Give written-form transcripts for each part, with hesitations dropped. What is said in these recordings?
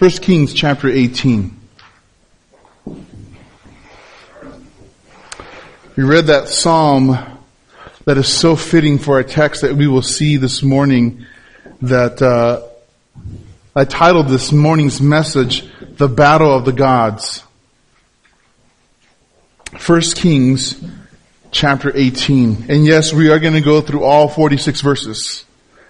1 Kings chapter 18. We read that psalm that is so fitting for our text that we will see this morning, that I titled this morning's message, The Battle of the Gods. 1 Kings chapter 18. And yes, we are going to go through all 46 verses.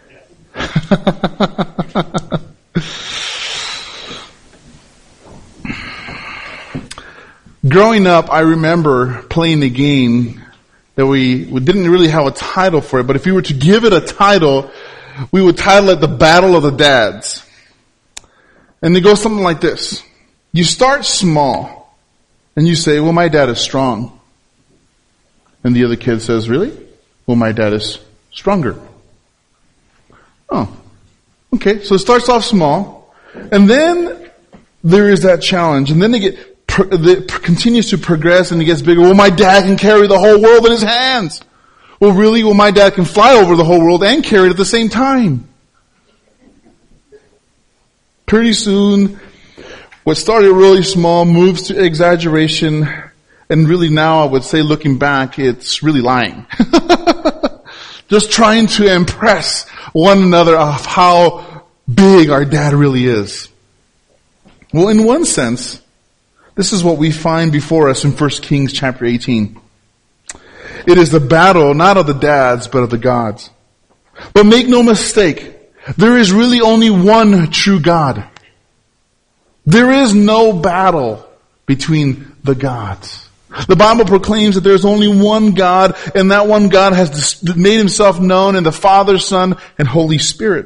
Growing up, I remember playing a game that we didn't really have a title for it, but if we were to give it a title, we would title it The Battle of the Dads. And it goes something like this. You start small, and you say, well, my dad is strong. And the other kid says, really? Well, my dad is stronger. Oh, okay. So it starts off small, and then there is that challenge, and then it continues to progress, and it gets bigger. Well, my dad can carry the whole world in his hands. Well, really? Well, my dad can fly over the whole world and carry it at the same time. Pretty soon, what started really small moves to exaggeration, and really now I would say, looking back, it's really lying. Just trying to impress one another of how big our dad really is. Well, in one sense, this is what we find before us in 1 Kings chapter 18. It is the battle not of the dads, but of the gods. But make no mistake, there is really only one true God. There is no battle between the gods. The Bible proclaims that there is only one God, and that one God has made himself known in the Father, Son, and Holy Spirit.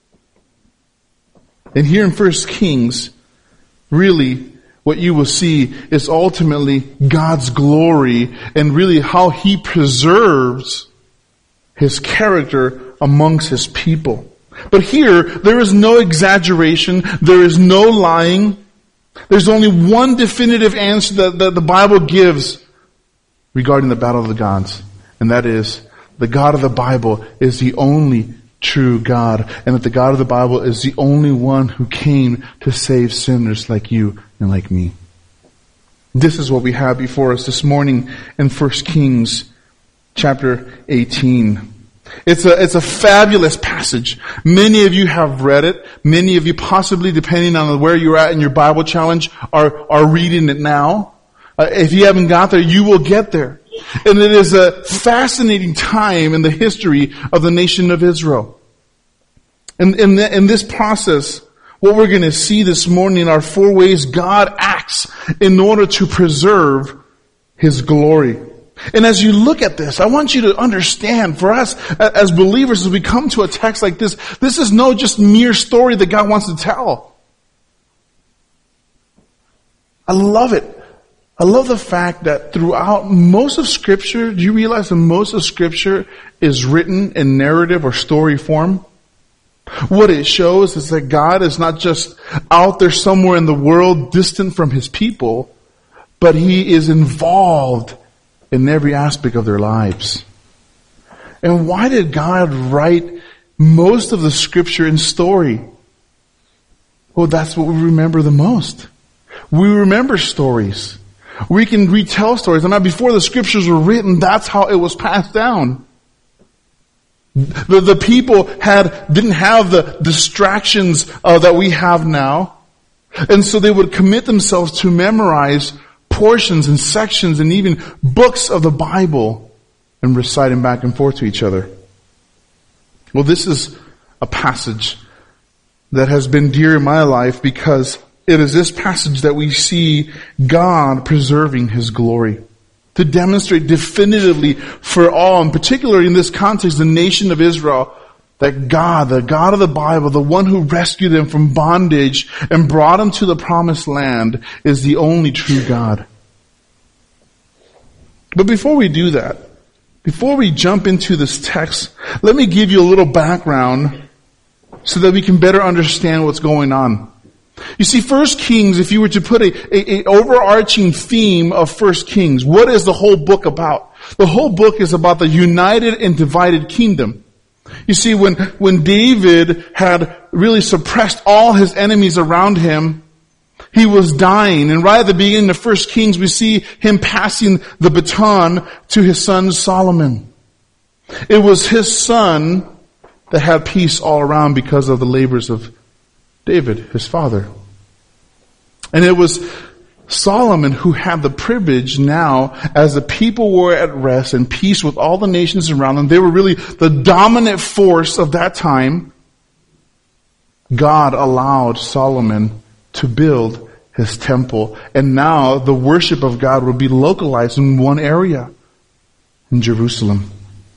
And here in 1 Kings, really, what you will see is ultimately God's glory and really how He preserves His character amongst His people. But here, there is no exaggeration. There is no lying. There's only one definitive answer that the Bible gives regarding the battle of the gods. And that is, the God of the Bible is the only true God. And that the God of the Bible is the only one who came to save sinners like you and like me. This is what we have before us this morning in 1 Kings chapter 18. It's a fabulous passage. Many of you have read it. Many of you, possibly depending on where you're at in your Bible challenge, are reading it now. If you haven't got there, you will get there. And it is a fascinating time in the history of the nation of Israel. And in this process, what we're going to see this morning are 4 ways God acts in order to preserve His glory. And as you look at this, I want you to understand, for us as believers, as we come to a text like this, this is no just mere story that God wants to tell. I love it. I love the fact that throughout most of Scripture, do you realize that most of Scripture is written in narrative or story form? What it shows is that God is not just out there somewhere in the world distant from His people, but He is involved in every aspect of their lives. And why did God write most of the Scripture in story? Well, that's what we remember the most. We remember stories. We can retell stories. And now before the Scriptures were written, that's how it was passed down. The people didn't have the distractions that we have now. And so they would commit themselves to memorize portions and sections and even books of the Bible and recite them back and forth to each other. Well, this is a passage that has been dear in my life because it is this passage that we see God preserving His glory. To demonstrate definitively for all, and particularly in this context, the nation of Israel, that God, the God of the Bible, the one who rescued them from bondage and brought them to the promised land, is the only true God. But before we do that, before we jump into this text, let me give you a little background so that we can better understand what's going on. You see, 1 Kings, if you were to put a overarching theme of 1 Kings, what is the whole book about? The whole book is about the united and divided kingdom. You see, when David had really suppressed all his enemies around him. He was dying. And right at the beginning of 1 Kings, we see him passing the baton to his son Solomon. It was his son that had peace all around because of the labors of David, his father. And it was Solomon who had the privilege now, as the people were at rest and peace with all the nations around them. They were really the dominant force of that time. God allowed Solomon to build his temple. And now the worship of God would be localized in one area, in Jerusalem.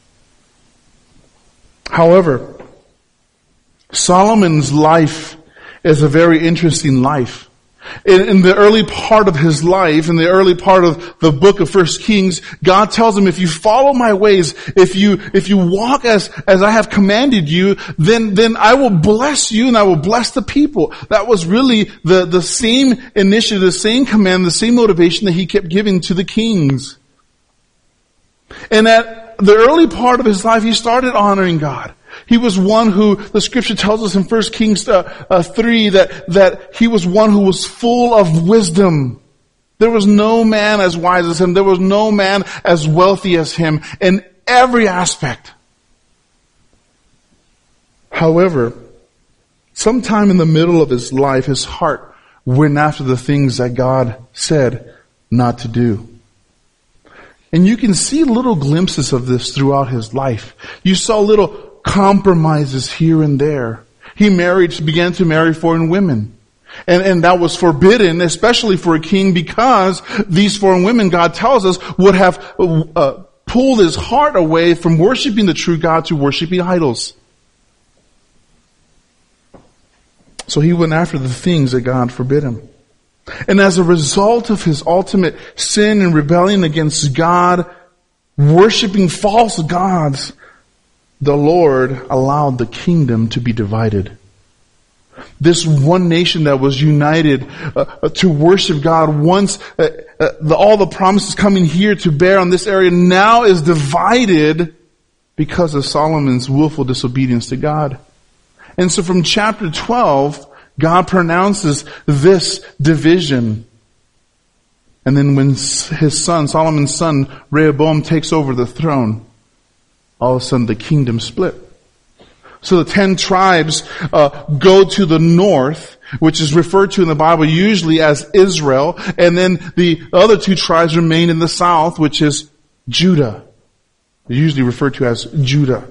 However, Solomon's life is a very interesting life. In the early part of his life, in the early part of the book of 1 Kings, God tells him, if you follow my ways, if you walk as I have commanded you, then I will bless you and I will bless the people. That was really the same initiative, the same command, the same motivation that he kept giving to the kings. And at the early part of his life, he started honoring God. He was one who, the scripture tells us in 1 Kings 3, that he was one who was full of wisdom. There was no man as wise as him. There was no man as wealthy as him in every aspect. However, sometime in the middle of his life, his heart went after the things that God said not to do. And you can see little glimpses of this throughout his life. You saw little compromises here and there. He began to marry foreign women. And that was forbidden, especially for a king, because these foreign women, God tells us, would have pulled his heart away from worshiping the true God to worshiping idols. So he went after the things that God forbid him. And as a result of his ultimate sin and rebellion against God, worshiping false gods, the Lord allowed the kingdom to be divided. This one nation that was united to worship God once, all the promises coming here to bear on this area now is divided because of Solomon's willful disobedience to God. And so from chapter 12, God pronounces this division. And then when his son, Solomon's son, Rehoboam, takes over the throne, all of a sudden the kingdom split. So the 10 tribes go to the north, which is referred to in the Bible usually as Israel, and then the other 2 tribes remain in the south, which is Judah. They're usually referred to as Judah.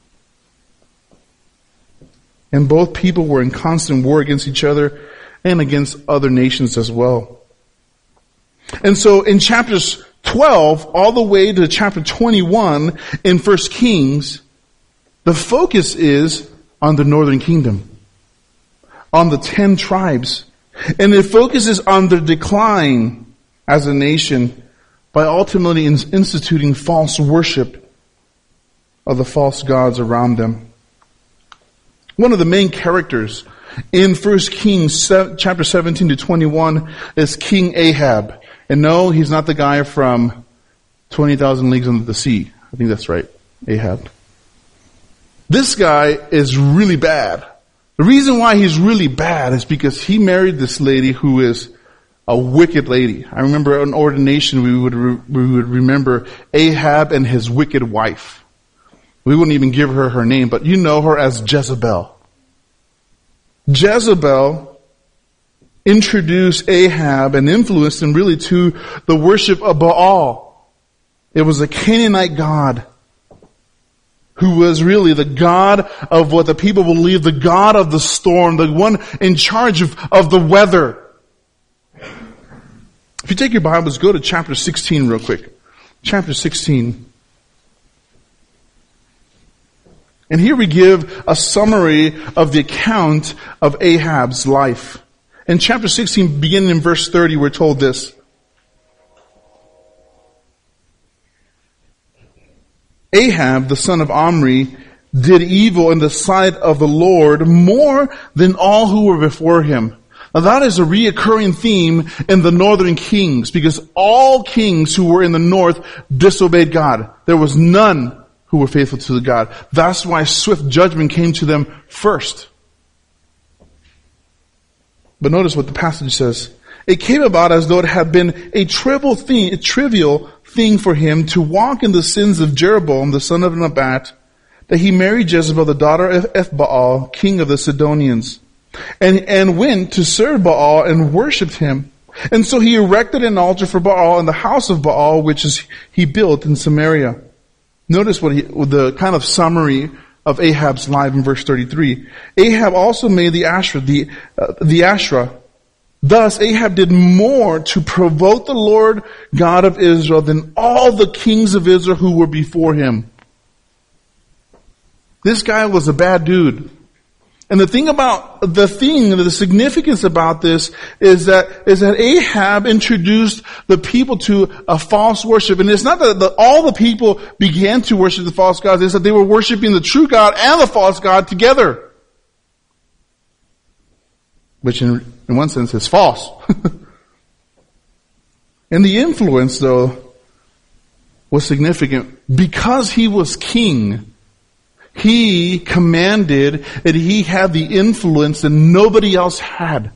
And both people were in constant war against each other and against other nations as well. And so in chapters 12 all the way to chapter 21 in 1 Kings, the focus is on the northern kingdom, on the 10 tribes. And it focuses on their decline as a nation by ultimately instituting false worship of the false gods around them. One of the main characters in 1 Kings chapter 17 to 21 is King Ahab. And no, he's not the guy from 20,000 Leagues Under the Sea. I think that's right, Ahab. This guy is really bad. The reason why he's really bad is because he married this lady who is a wicked lady. I remember in ordination we would remember Ahab and his wicked wife. We wouldn't even give her name, but you know her as Jezebel. Jezebel introduced Ahab and influenced him really to the worship of Baal. It was a Canaanite god who was really the god of what the people believed, the god of the storm, the one in charge of the weather. If you take your Bibles, go to chapter 16 real quick. Chapter 16. And here we give a summary of the account of Ahab's life. In chapter 16, beginning in verse 30, we're told this. Ahab, the son of Omri, did evil in the sight of the Lord more than all who were before him. Now that is a reoccurring theme in the northern kings, because all kings who were in the north disobeyed God. There was none who were faithful to God. That's why swift judgment came to them first. But notice what the passage says. It came about as though it had been a trivial thing for him to walk in the sins of Jeroboam, the son of Nebat, that he married Jezebel, the daughter of Ethbaal, king of the Sidonians, and went to serve Baal and worshipped him. And so he erected an altar for Baal in the house of Baal, which he built in Samaria. Notice the kind of summary of Ahab's life in verse 33. Ahab also made the Asherah. Thus Ahab did more to provoke the Lord God of Israel than all the kings of Israel who were before him. This guy was a bad dude. And the significance about this is that Ahab introduced the people to a false worship. And it's not that all the people began to worship the false gods. It's that they were worshiping the true God and the false God together. Which in one sense is false. And the influence, though, was significant. Because he was king, he commanded that he had the influence that nobody else had.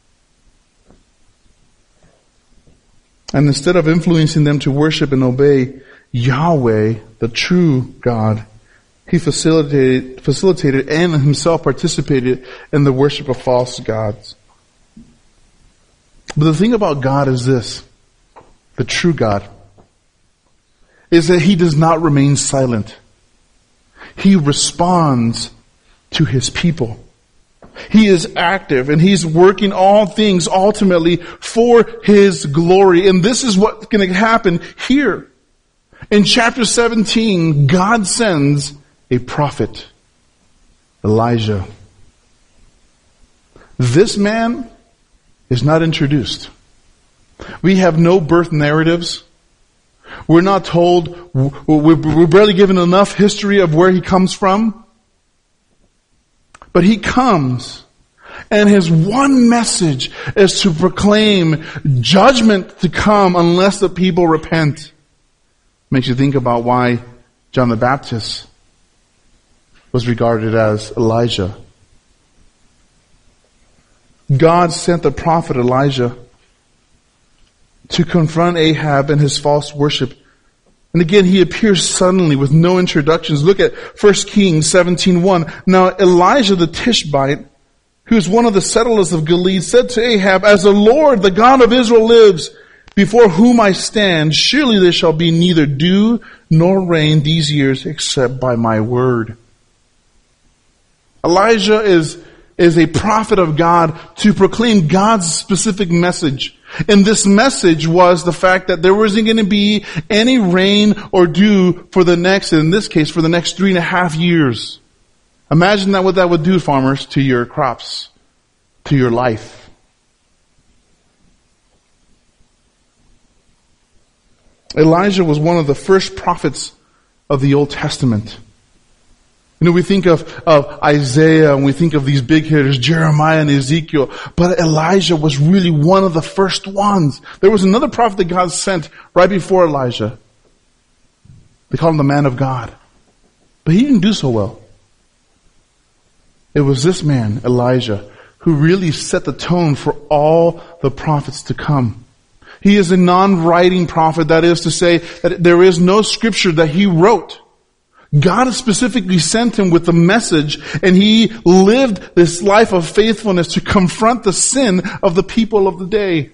And instead of influencing them to worship and obey Yahweh, the true God, he facilitated and himself participated in the worship of false gods. But the thing about God is this, the true God, is that he does not remain silent. He responds to his people. He is active and he's working all things ultimately for his glory. And this is what's going to happen here. In chapter 17, God sends a prophet, Elijah. This man is not introduced. We have no birth narratives. We're not told, we're barely given enough history of where he comes from. But he comes, and his one message is to proclaim judgment to come unless the people repent. Makes you think about why John the Baptist was regarded as Elijah. God sent the prophet Elijah to confront Ahab and his false worship. And again, he appears suddenly with no introductions. Look at 1 Kings 17:1. Now Elijah the Tishbite, who is one of the settlers of Gilead, said to Ahab, "As the Lord, the God of Israel lives, before whom I stand, surely there shall be neither dew nor rain these years except by my word." Elijah is a prophet of God to proclaim God's specific message. And this message was the fact that there wasn't going to be any rain or dew for the next, in this case, for the next 3.5 years. Imagine what that would do, farmers, to your crops, to your life. Elijah was one of the first prophets of the Old Testament. You know, we think of Isaiah and we think of these big hitters, Jeremiah and Ezekiel, but Elijah was really one of the first ones. There was another prophet that God sent right before Elijah. They called him the man of God. But he didn't do so well. It was this man, Elijah, who really set the tone for all the prophets to come. He is a non-writing prophet, that is to say that there is no scripture that he wrote. God specifically sent him with a message, and he lived this life of faithfulness to confront the sin of the people of the day.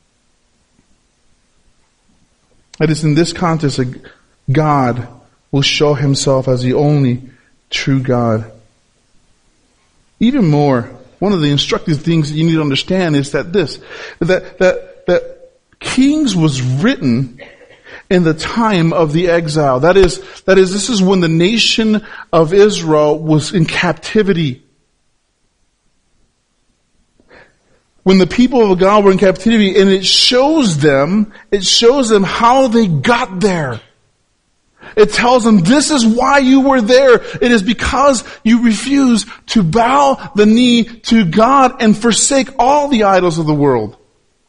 It is in this context that God will show himself as the only true God. Even more, one of the instructive things that you need to understand is that that Kings was written in the time of the exile. That is, this is when the nation of Israel was in captivity. When the people of God were in captivity, and it shows them how they got there. It tells them, this is why you were there. It is because you refused to bow the knee to God and forsake all the idols of the world.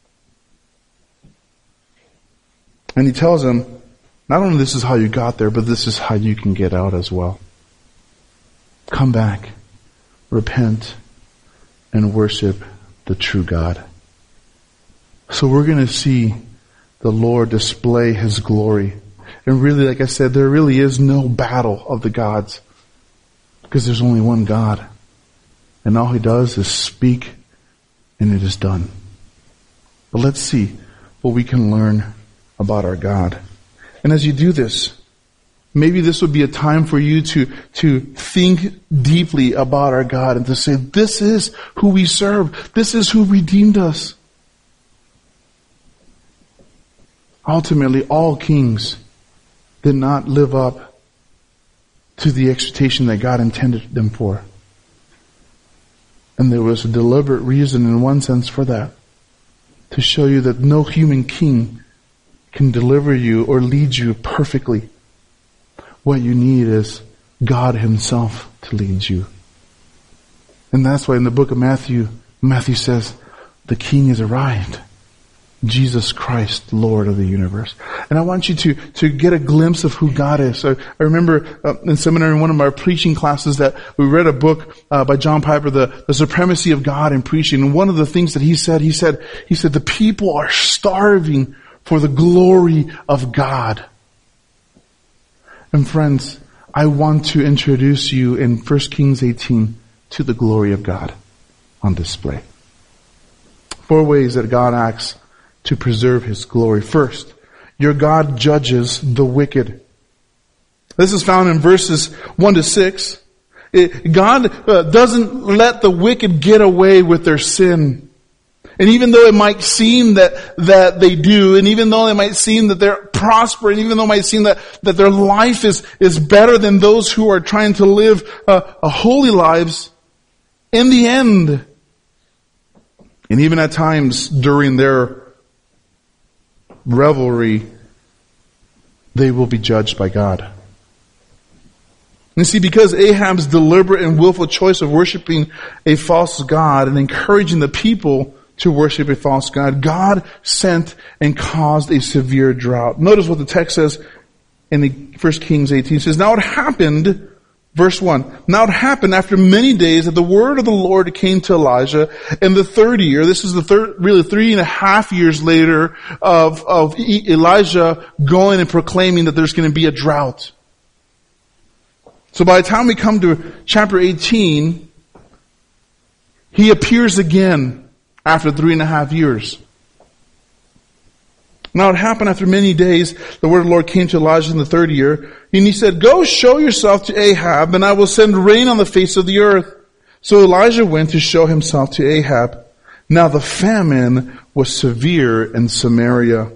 And he tells them, not only this is how you got there, but this is how you can get out as well. Come back, repent, and worship the true God. So we're going to see the Lord display His glory. And really, like I said, there really is no battle of the gods, because there's only one God. And all He does is speak, and it is done. But let's see what we can learn about our God. And as you do this, maybe this would be a time for you to think deeply about our God and to say, this is who we serve. This is who redeemed us. Ultimately, all kings did not live up to the expectation that God intended them for. And there was a deliberate reason in one sense for that. To show you that no human king can deliver you or lead you perfectly. What you need is God Himself to lead you. And that's why in the book of Matthew says, the King has arrived. Jesus Christ, Lord of the universe. And I want you to get a glimpse of who God is. So I remember in seminary, in one of our preaching classes, that we read a book by John Piper, The Supremacy of God in Preaching. And one of the things that he said, the people are starving for the glory of God. And friends, I want to introduce you in 1 Kings 18 to the glory of God on display. 4 ways that God acts to preserve His glory. First, your God judges the wicked. This is found in verses 1 to 6. God doesn't let the wicked get away with their sin. And even though it might seem that they do, and even though it might seem that they're prospering, even though it might seem that their life is better than those who are trying to live holy lives, in the end, and even at times during their revelry, they will be judged by God. And see, because Ahab's deliberate and willful choice of worshiping a false god and encouraging the people to worship a false god, God sent and caused a severe drought. Notice what the text says in 1 Kings 18. It says, now it happened, verse 1, now it happened after many days that the word of the Lord came to Elijah in the 3rd year. This is the 3.5 years later of Elijah going and proclaiming that there's going to be a drought. So by the time we come to chapter 18, he appears again after 3.5 years. Now it happened after many days, the word of the Lord came to Elijah in the 3rd year, and he said, go show yourself to Ahab, and I will send rain on the face of the earth. So Elijah went to show himself to Ahab. Now the famine was severe in Samaria.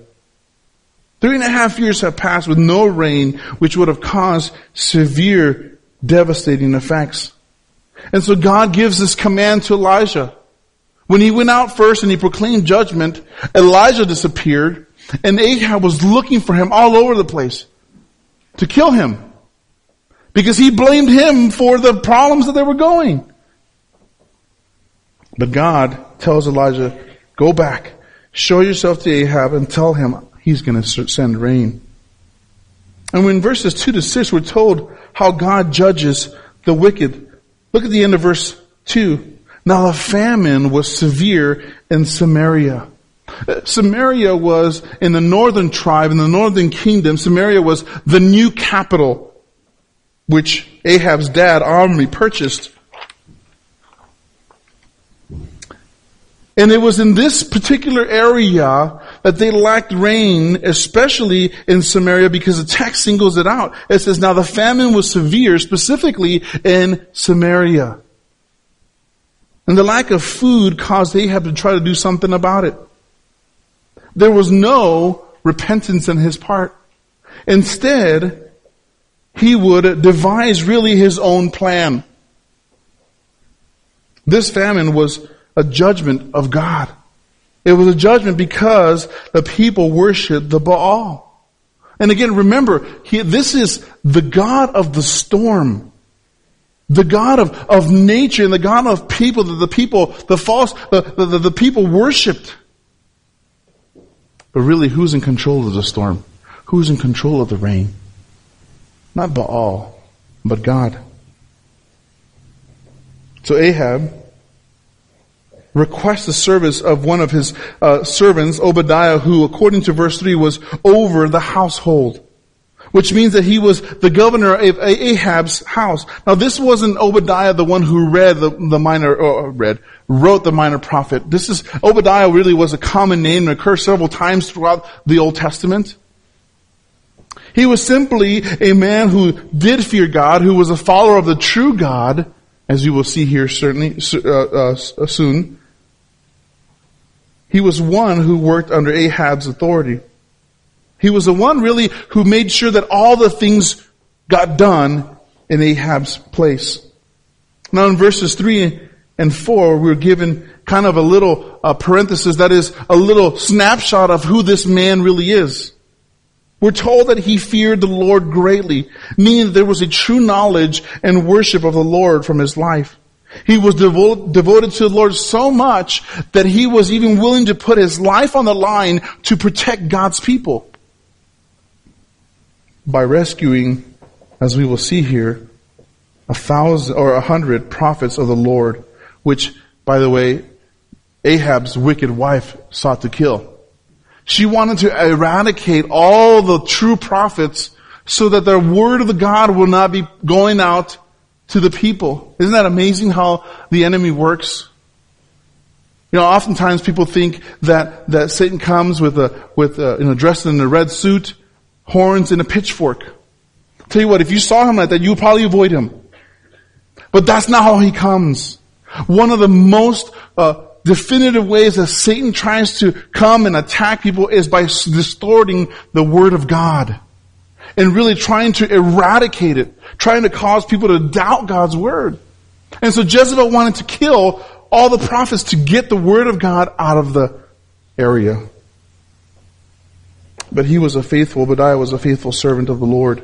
3.5 years have passed with no rain, which would have caused severe, devastating effects. And so God gives this command to Elijah. When he went out first and he proclaimed judgment, Elijah disappeared, and Ahab was looking for him all over the place to kill him, because he blamed him for the problems that they were going. But God tells Elijah, go back, show yourself to Ahab, and tell him he's going to send rain. And when verses 2 to 6, we're told how God judges the wicked. Look at the end of verse 2. Now the famine was severe in Samaria. Samaria was in the northern tribe, in the northern kingdom. Samaria was the new capital, which Ahab's dad, Omri, purchased. And it was in this particular area that they lacked rain, especially in Samaria, because the text singles it out. It says, now the famine was severe, specifically in Samaria. And the lack of food caused Ahab to try to do something about it. There was no repentance on his part. Instead, he would devise really his own plan. This famine was a judgment of God. It was a judgment because the people worshiped the Baal. And again, remember, this is the God of the storm. The God of nature and the God of people that the people worshipped. But really, who's in control of the storm? Who's in control of the rain? Not Baal, but God. So Ahab requests the service of one of his servants, Obadiah, who, according to verse 3, was over the household, which means that he was the governor of Ahab's house. Now, this wasn't Obadiah, the one who wrote the minor prophet. Obadiah really was a common name and occurs several times throughout the Old Testament. He was simply a man who did fear God, who was a follower of the true God, as you will see here certainly soon. He was one who worked under Ahab's authority. He was the one really who made sure that all the things got done in Ahab's place. Now in verses 3 and 4, we're given kind of a little parenthesis, that is a little snapshot of who this man really is. We're told that he feared the Lord greatly, meaning that there was a true knowledge and worship of the Lord from his life. He was devoted to the Lord so much that he was even willing to put his life on the line to protect God's people. By rescuing, as we will see here, 1,000 or 100 prophets of the Lord, which, by the way, Ahab's wicked wife sought to kill. She wanted to eradicate all the true prophets so that the word of the God will not be going out to the people. Isn't that amazing how the enemy works? You know, oftentimes people think that Satan comes with dressed in a red suit, horns, and a pitchfork. I'll tell you what, if you saw him like that, you would probably avoid him. But that's not how he comes. One of the most definitive ways that Satan tries to come and attack people is by distorting the Word of God. And really trying to eradicate it. Trying to cause people to doubt God's Word. And so Jezebel wanted to kill all the prophets to get the Word of God out of the area. But Obadiah was a faithful servant of the Lord.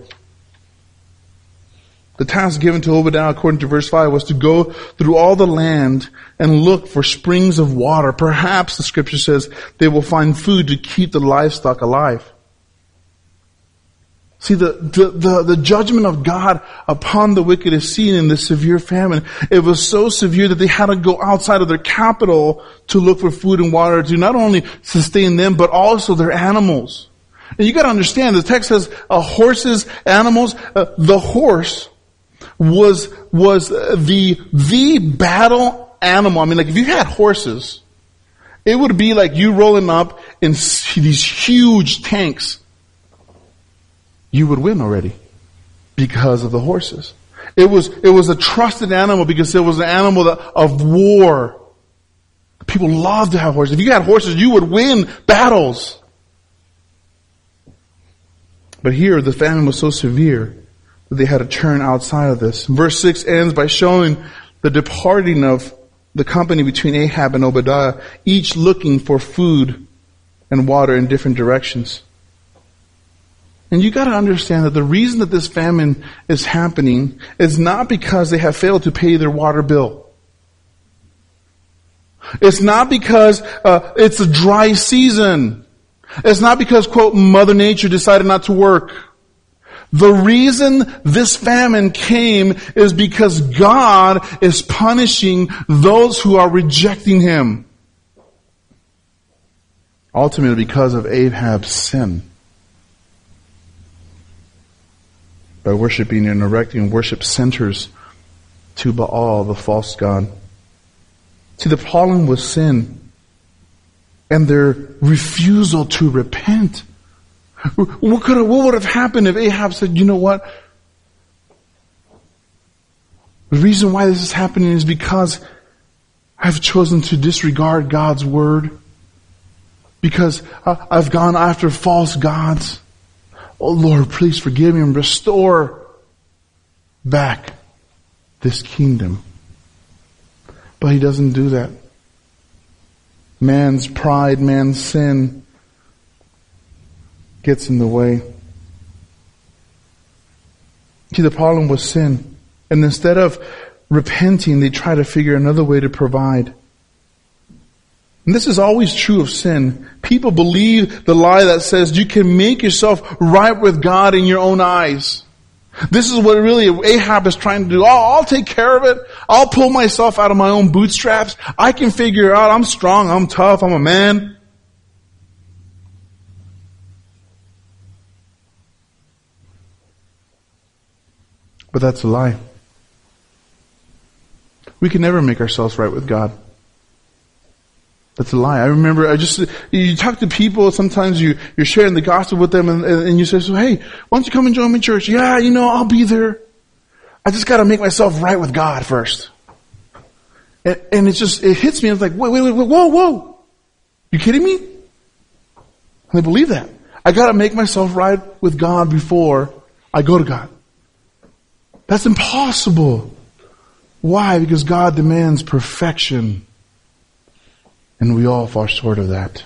The task given to Obadiah, according to verse 5, was to go through all the land and look for springs of water. Perhaps, the scripture says, they will find food to keep the livestock alive. See, the judgment of God upon the wicked is seen in this severe famine. It was so severe that they had to go outside of their capital to look for food and water to not only sustain them, but also their animals. And you gotta understand, the text says horses, animals. The horse was the battle animal. I mean, like if you had horses, it would be like you rolling up in these huge tanks. You would win already because of the horses. It was a trusted animal because it was an animal of war. People love to have horses. If you had horses, you would win battles. But here, the famine was so severe that they had to turn outside of this. Verse 6 ends by showing the departing of the company between Ahab and Obadiah, each looking for food and water in different directions. And you gotta understand that the reason that this famine is happening is not because they have failed to pay their water bill. It's not because it's a dry season. It's not because, quote, Mother Nature decided not to work. The reason this famine came is because God is punishing those who are rejecting Him. Ultimately because of Ahab's sin. By worshiping and erecting worship centers to Baal, the false god. See, the problem was sin and their refusal to repent. What would have happened if Ahab said, you know what? The reason why this is happening is because I've chosen to disregard God's word. Because I've gone after false gods. Oh Lord, please forgive me and restore back this kingdom. But He doesn't do that. Man's pride, man's sin gets in the way. See, the problem was sin. And instead of repenting, they try to figure another way to provide. And this is always true of sin. People believe the lie that says you can make yourself right with God in your own eyes. This is what really Ahab is trying to do. Oh, I'll take care of it. I'll pull myself out of my own bootstraps. I can figure it out. I'm strong. I'm tough. I'm a man. But that's a lie. We can never make ourselves right with God. That's a lie. I remember, you talk to people, sometimes you're sharing the gospel with them and you say, so, hey, why don't you come and join my church? Yeah, I'll be there. I just gotta make myself right with God first. And it hits me. It's like, wait, whoa. You kidding me? I believe that. I gotta make myself right with God before I go to God. That's impossible. Why? Because God demands perfection. And we all fall short of that.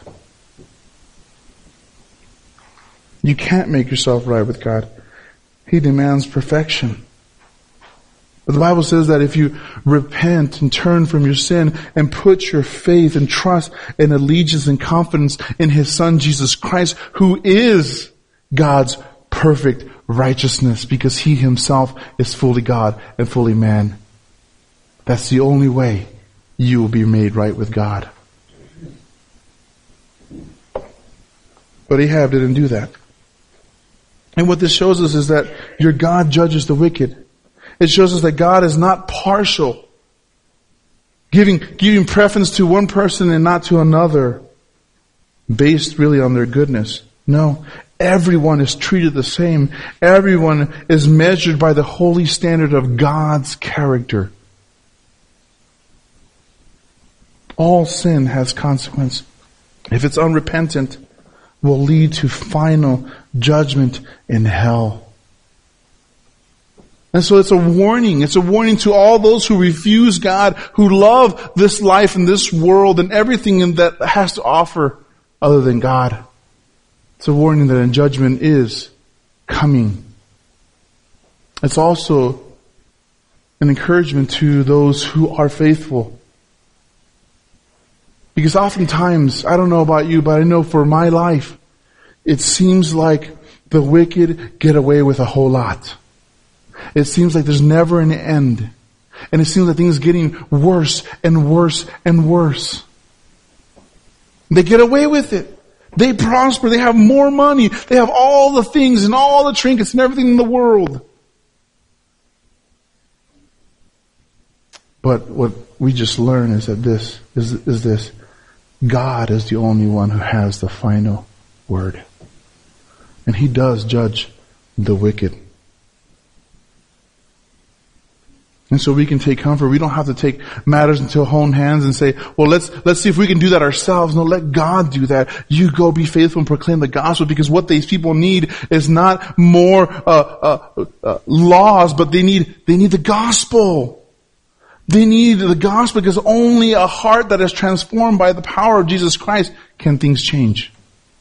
You can't make yourself right with God. He demands perfection. But the Bible says that if you repent and turn from your sin and put your faith and trust and allegiance and confidence in His Son Jesus Christ, who is God's perfect righteousness, because He Himself is fully God and fully man, that's the only way you will be made right with God. But Ahab didn't do that. And what this shows us is that your God judges the wicked. It shows us that God is not partial, giving preference to one person and not to another, based really on their goodness. No, everyone is treated the same. Everyone is measured by the holy standard of God's character. All sin has consequence. If it's unrepentant, will lead to final judgment in hell. And so it's a warning. It's a warning to all those who refuse God, who love this life and this world and everything that has to offer other than God. It's a warning that a judgment is coming. It's also an encouragement to those who are faithful. Because oftentimes, I don't know about you, but I know for my life, it seems like the wicked get away with a whole lot. It seems like there's never an end. And it seems like things are getting worse and worse and worse. They get away with it. They prosper. They have more money. They have all the things and all the trinkets and everything in the world. But what we just learn is that this. God is the only one who has the final word. And He does judge the wicked. And so we can take comfort. We don't have to take matters into our own hands and say, well, let's see if we can do that ourselves. No, let God do that. You go be faithful and proclaim the gospel, because what these people need is not more laws, but they need the gospel. They need the gospel, because only a heart that is transformed by the power of Jesus Christ can things change.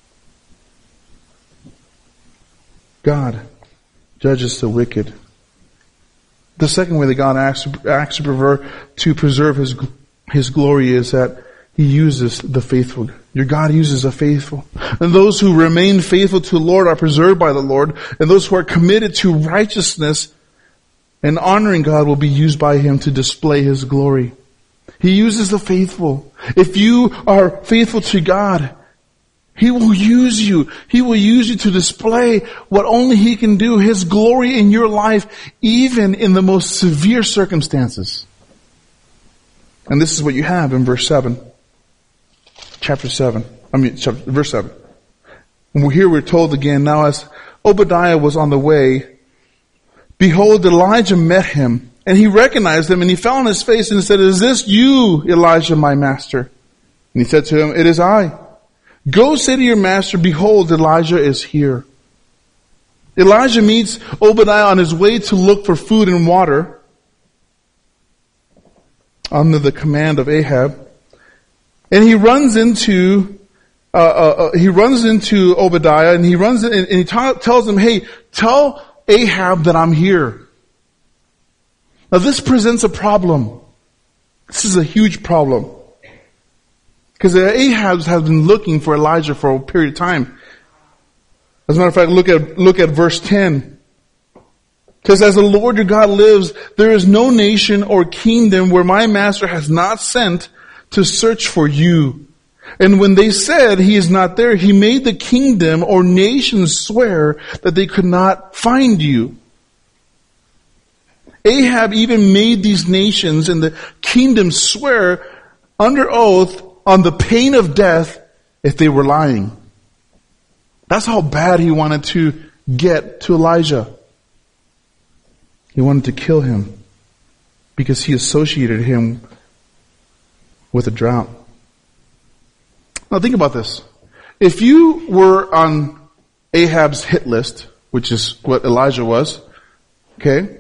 God judges the wicked. The second way that God acts to preserve His glory is that He uses the faithful. Your God uses the faithful. And those who remain faithful to the Lord are preserved by the Lord. And those who are committed to righteousness and honoring God will be used by Him to display His glory. He uses the faithful. If you are faithful to God, He will use you. He will use you to display what only He can do, His glory in your life, even in the most severe circumstances. And this is what you have in verse 7. Verse 7. And here we're told again, now as Obadiah was on the way, behold, Elijah met him, and he recognized him, and he fell on his face and said, is this you, Elijah, my master? And he said to him, it is I. Go say to your master, behold, Elijah is here. Elijah meets Obadiah on his way to look for food and water under the command of Ahab. And he runs into Obadiah, and he tells him, hey, tell Ahab that I'm here. Now this presents a problem. This is a huge problem. Because Ahab has been looking for Elijah for a period of time. As a matter of fact, look at verse 10. Because as the Lord your God lives, there is no nation or kingdom where my master has not sent to search for you. And when they said he is not there, he made the kingdom or nations swear that they could not find you. Ahab even made these nations and the kingdom swear under oath on the pain of death if they were lying. That's how bad he wanted to get to Elijah. He wanted to kill him because he associated him with a drought. Now think about this. If you were on Ahab's hit list, which is what Elijah was, okay,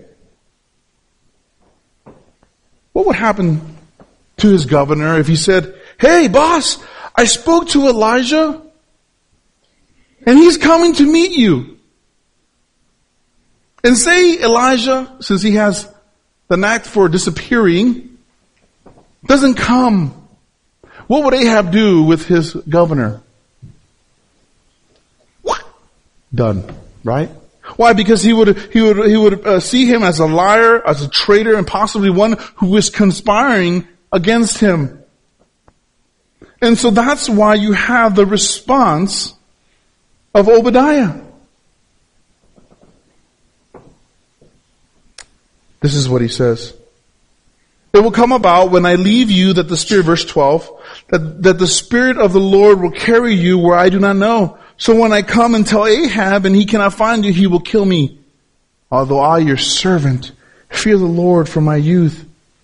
what would happen to his governor if he said, "Hey boss, I spoke to Elijah and he's coming to meet you." And say Elijah, since he has the knack for disappearing, doesn't come. What would Ahab do with his governor? What? Done. Right? Why? Because he would see him as a liar, as a traitor, and possibly one who is conspiring against him. And so that's why you have the response of Obadiah. This is what he says. It will come about when I leave you that the Spirit, verse 12, that the Spirit of the Lord will carry you where I do not know. So when I come and tell Ahab and he cannot find you, he will kill me. Although I, your servant, fear the Lord from my youth.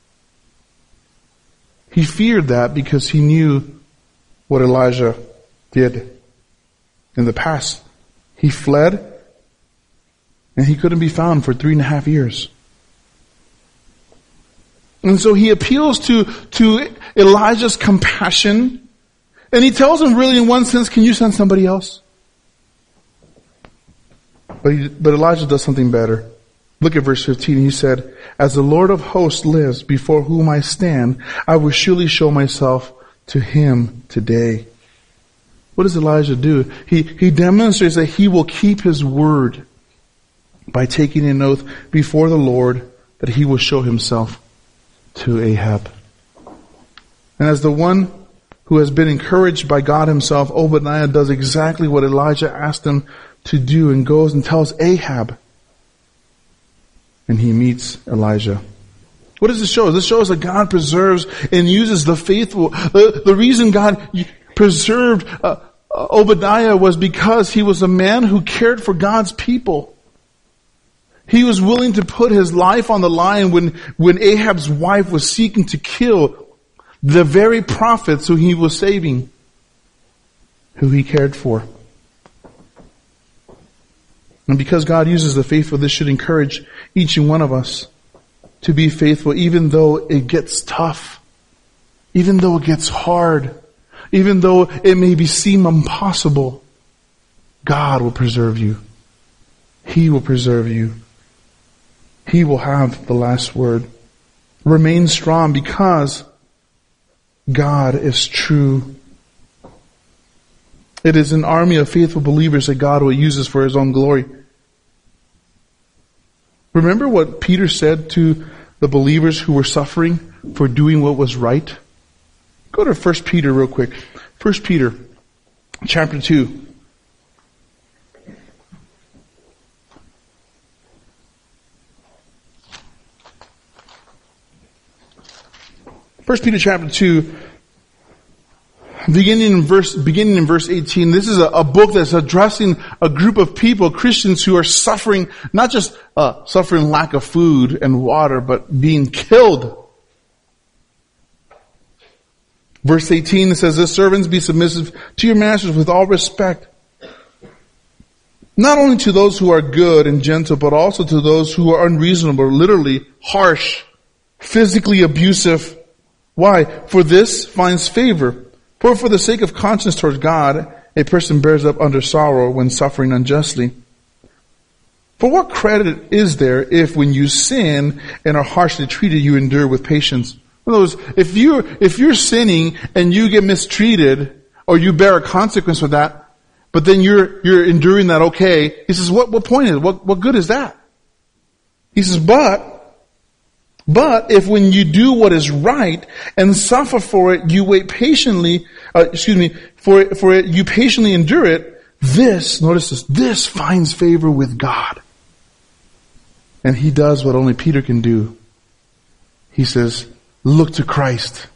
He feared that because he knew what Elijah did in the past. He fled and he couldn't be found for 3.5 years. And so he appeals to Elijah's compassion. And he tells him really in one sense, can you send somebody else? But Elijah does something better. Look at verse 15. He said, as the Lord of hosts lives before whom I stand, I will surely show myself to him today. What does Elijah do? He demonstrates that he will keep his word by taking an oath before the Lord that he will show himself to Ahab. And as the one who has been encouraged by God himself, Obadiah does exactly what Elijah asked him to do and goes and tells Ahab. And he meets Elijah. What does this show? This shows that God preserves and uses the faithful. The reason God preserved Obadiah was because he was a man who cared for God's people. He was willing to put his life on the line when Ahab's wife was seeking to kill the very prophets who he was saving, who he cared for. And because God uses the faithful, this should encourage each and one of us to be faithful, even though it gets tough, even though it gets hard, even though it may seem impossible. God will preserve you. He will preserve you. He will have the last word. Remain strong because God is true. It is an army of faithful believers that God will use for his own glory. Remember what Peter said to the believers who were suffering for doing what was right? Go to 1 Peter real quick. 1 Peter chapter 2. First Peter chapter 2, beginning in verse 18. This is a book that's addressing a group of people, Christians, who are suffering, not just suffering lack of food and water, but being killed. Verse 18, it says, "The servants be submissive to your masters with all respect, not only to those who are good and gentle, but also to those who are unreasonable," literally harsh, physically abusive. Why? "For this finds favor. For the sake of conscience towards God, a person bears up under sorrow when suffering unjustly. For what credit is there if when you sin and are harshly treated, you endure with patience?" In other words, if you're sinning and you get mistreated, or you bear a consequence for that, but then you're enduring that okay, he says, what point is it? What good is that? He says, but if when you do what is right and suffer for it, you wait patiently, for it you patiently endure it, this finds favor with God. And he does what only Peter can do. He says, look to Christ.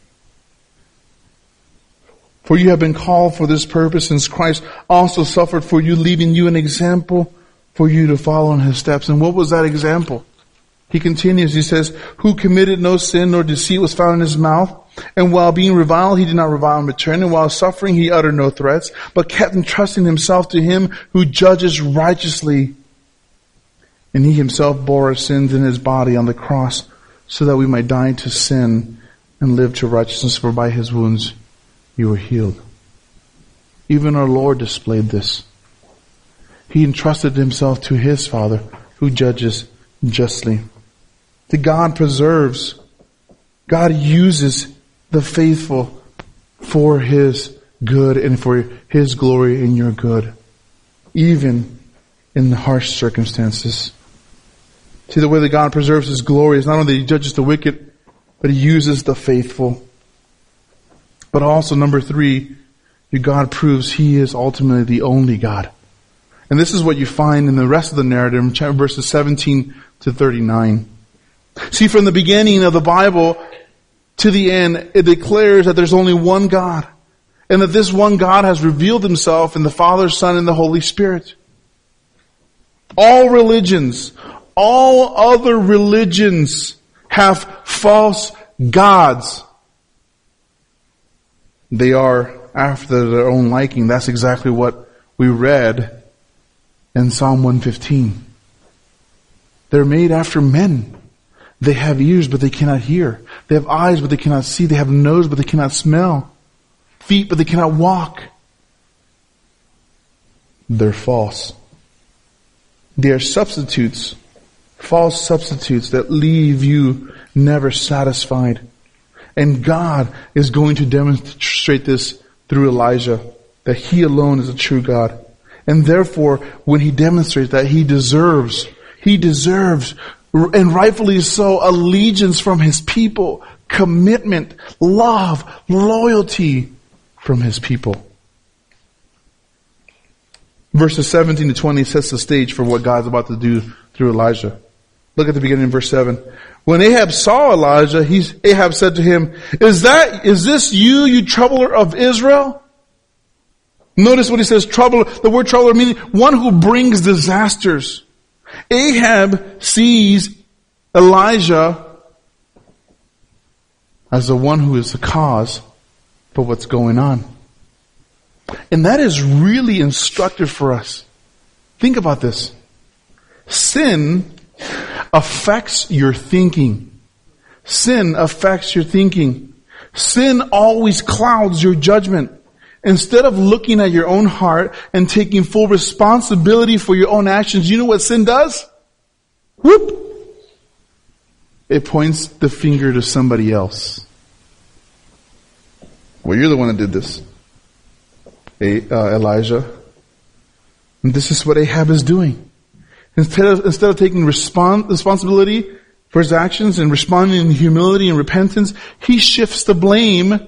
For you have been called for this purpose, since Christ also suffered for you, leaving you an example for you to follow in his steps. And what was that example? He continues, he says, who committed no sin nor deceit was found in his mouth. And while being reviled, he did not revile in return. And while suffering, he uttered no threats, but kept entrusting himself to him who judges righteously. And he himself bore our sins in his body on the cross, so that we might die to sin and live to righteousness. For by his wounds you were healed. Even our Lord displayed this. He entrusted himself to his Father, who judges justly. The God preserves. God uses the faithful for his good and for his glory and your good, even in the harsh circumstances. See, the way that God preserves his glory is not only that he judges the wicked, but he uses the faithful. But also, number 3, God proves he is ultimately the only God. And this is what you find in the rest of the narrative, in verses 17 to 39. See, from the beginning of the Bible to the end, it declares that there's only one God. And that this one God has revealed himself in the Father, Son, and the Holy Spirit. All religions, all other religions have false gods. They are after their own liking. That's exactly what we read in Psalm 115. They're made after men. They have ears, but they cannot hear. They have eyes, but they cannot see. They have a nose, but they cannot smell. Feet, but they cannot walk. They're false. They are substitutes. False substitutes that leave you never satisfied. And God is going to demonstrate this through Elijah, that he alone is a true God. And therefore, when he demonstrates that, he deserves, and rightfully so, allegiance from his people, commitment, love, loyalty from his people. Verses 17 to 20 sets the stage for what God's about to do through Elijah. Look at the beginning of verse 7. When Ahab saw Elijah, Ahab said to him, Is this you troubler of Israel? Notice what he says, trouble, the word troubler meaning one who brings disasters. Ahab sees Elijah as the one who is the cause for what's going on. And that is really instructive for us. Think about this. Sin affects your thinking. Sin affects your thinking. Sin always clouds your judgment. Instead of looking at your own heart and taking full responsibility for your own actions, you know what sin does? Whoop! It points the finger to somebody else. Well, you're the one that did this, Elijah. And this is what Ahab is doing. Instead of taking responsibility for his actions and responding in humility and repentance, he shifts the blame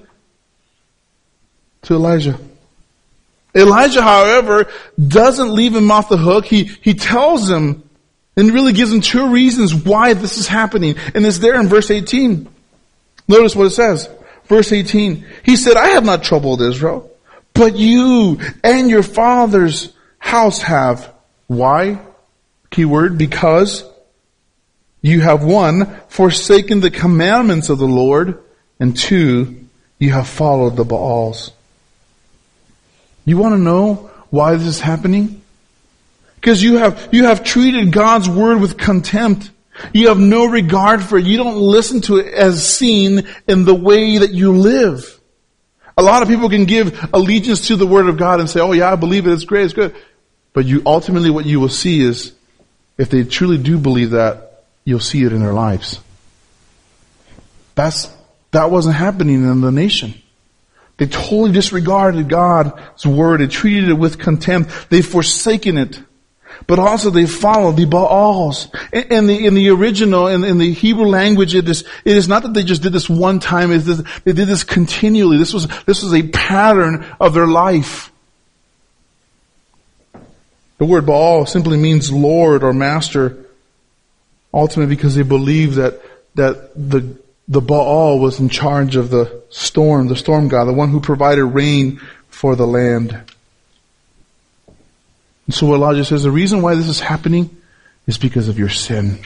to Elijah. Elijah, however, doesn't leave him off the hook. He tells him and really gives him 2 reasons why this is happening. And it's there in verse 18. Notice what it says. Verse 18. He said, I have not troubled Israel, but you and your father's house have. Why? Keyword, because you have 1, forsaken the commandments of the Lord, and 2, you have followed the Baals. You want to know why this is happening? Because you have treated God's word with contempt. You have no regard for it. You don't listen to it as seen in the way that you live. A lot of people can give allegiance to the word of God and say, oh yeah, I believe it, it's great, it's good. But ultimately what you will see is, if they truly do believe that, you'll see it in their lives. That wasn't happening in the nation. They totally disregarded God's word and treated it with contempt. They've forsaken it. but also they follow the Baals. In the original, in the Hebrew language, it is not that they just did this one time. They did this continually. This was a pattern of their life. The word Baal simply means Lord or Master, ultimately because they believed that the Baal was in charge of the storm god, the one who provided rain for the land. And so Elijah says the reason why this is happening is because of your sin.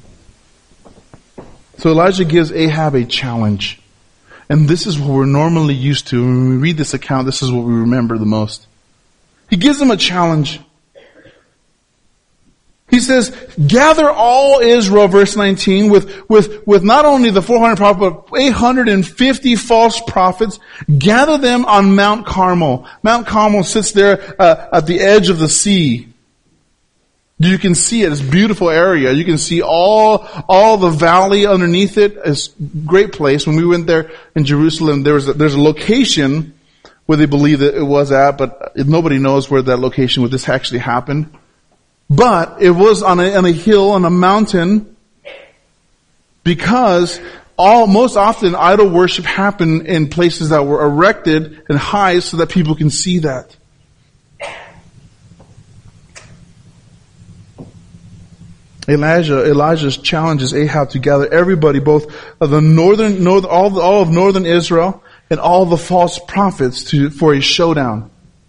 So Elijah gives Ahab a challenge. And this is what we're normally used to. When we read this account, this is what we remember the most. He gives him a challenge. He says, gather all Israel, verse 19, with not only the 400 prophets, but 850 false prophets. Gather them on Mount Carmel. Mount Carmel sits there at the edge of the sea. You can see it. It's a beautiful area. You can see all the valley underneath it. It's a great place. When we went there in Jerusalem, there's a location where they believe that it was at, but nobody knows where that location where this actually happened. But it was on a hill, on a mountain, because most often idol worship happened in places that were erected and high so that people can see that. Elijah challenges Ahab to gather everybody, both of the all of northern Israel and all the false prophets for a showdown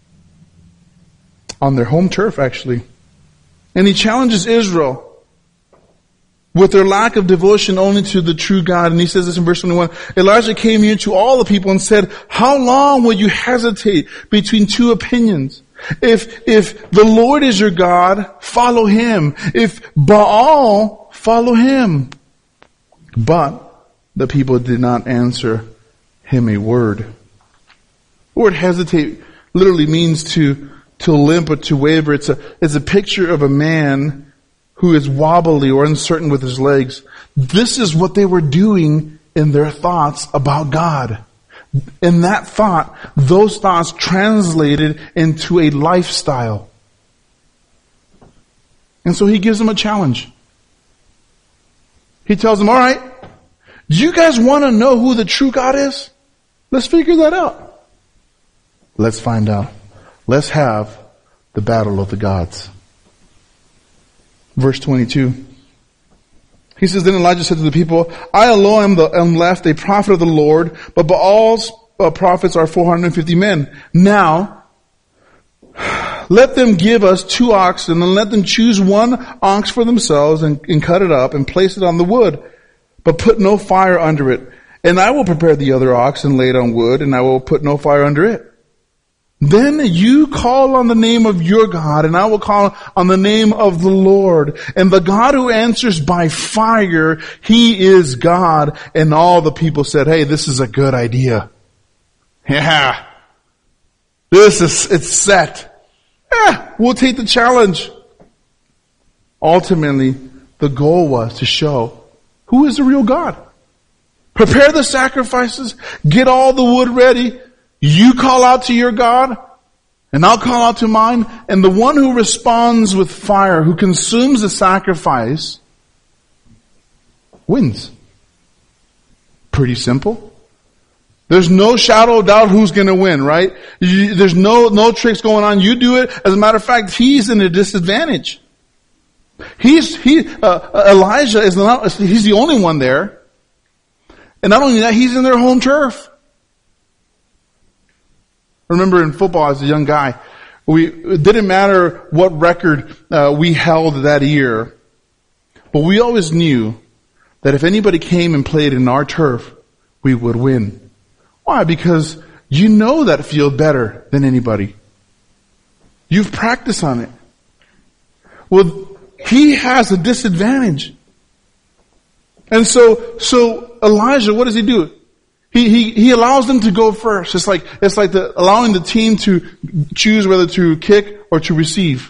on their home turf, actually. And he challenges Israel with their lack of devotion only to the true God. And he says this in verse 21. Elijah came here to all the people and said, how long will you hesitate between two opinions? If the Lord is your God, follow him. If Baal, follow him. But the people did not answer him a word. The word hesitate literally means to limp or to waver. It's a picture of a man who is wobbly or uncertain with his legs. This is what they were doing in their thoughts about God. In that thought, those thoughts translated into a lifestyle. And so he gives them a challenge. He tells them, all right, do you guys want to know who the true God is? Let's figure that out. Let's find out. Let's have the battle of the gods. Verse 22. He says, then Elijah said to the people, I alone am left, a prophet of the Lord, but Baal's prophets are 450 men. Now, let them give us 2 oxen, and let them choose 1 ox for themselves, and cut it up, and place it on the wood, but put no fire under it. And I will prepare the other ox, and lay it on wood, and I will put no fire under it. Then you call on the name of your God, and I will call on the name of the Lord. And the God who answers by fire, he is God. And all the people said, hey, this is a good idea. Yeah. It's set. Yeah, we'll take the challenge. Ultimately, the goal was to show who is the real God. Prepare the sacrifices. Get all the wood ready. You call out to your God, and I'll call out to mine. And the one who responds with fire, who consumes the sacrifice, wins. Pretty simple. There's no shadow of doubt who's going to win, right? There's no tricks going on. You do it. As a matter of fact, he's in a disadvantage. Elijah he's the only one there. And not only that, he's in their home turf. I remember in football as a young guy, it didn't matter what record we held that year, but we always knew that if anybody came and played in our turf, we would win. Why? Because you know that field better than anybody. You've practiced on it. Well, he has a disadvantage. And so Elijah, what does he do? He allows them to go first. It's like allowing the team to choose whether to kick or to receive.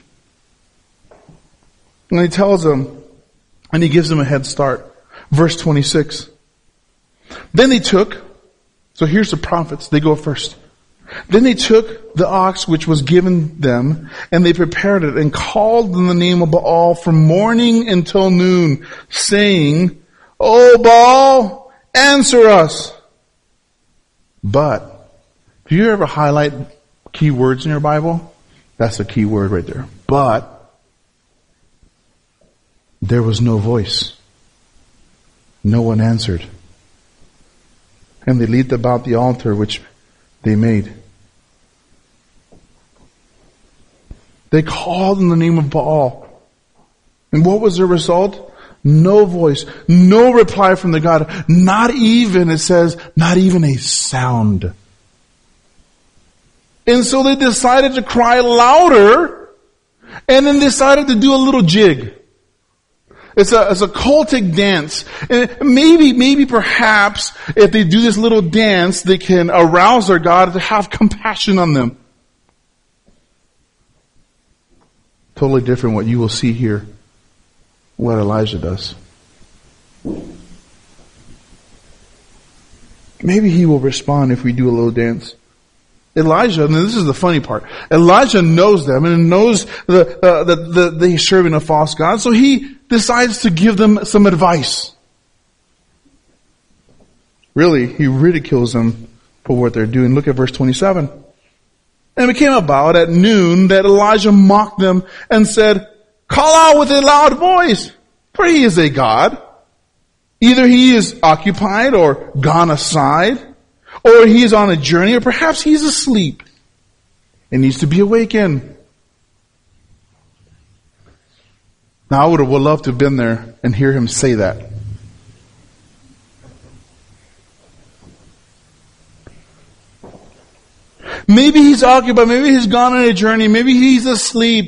And he tells them, and he gives them a head start. Verse 26. Then they took, so here's the prophets, they go first. Then they took the ox which was given them, and they prepared it, and called in the name of Baal from morning until noon, saying, O Baal, answer us. But, do you ever highlight key words in your Bible? That's a key word right there. But, there was no voice. No one answered. And they leaped about the altar which they made. They called in the name of Baal. And what was the result? No voice, no reply from the God. Not even, it says, not even a sound. And so they decided to cry louder, and then decided to do a little jig. It's a cultic dance. And maybe perhaps if they do this little dance, they can arouse their God to have compassion on them. Totally different what you will see here, what Elijah does. Maybe he will respond if we do a little dance. Elijah, and this is the funny part, Elijah knows them and knows that they're serving a false god, so he decides to give them some advice. Really, he ridicules them for what they're doing. Look at verse 27. And it came about at noon that Elijah mocked them and said, call out with a loud voice, for he is a god. Either he is occupied or gone aside, or he is on a journey, or perhaps he's asleep and needs to be awakened. Now I would have loved to have been there and hear him say that. Maybe he's occupied, maybe he's gone on a journey, maybe he's asleep.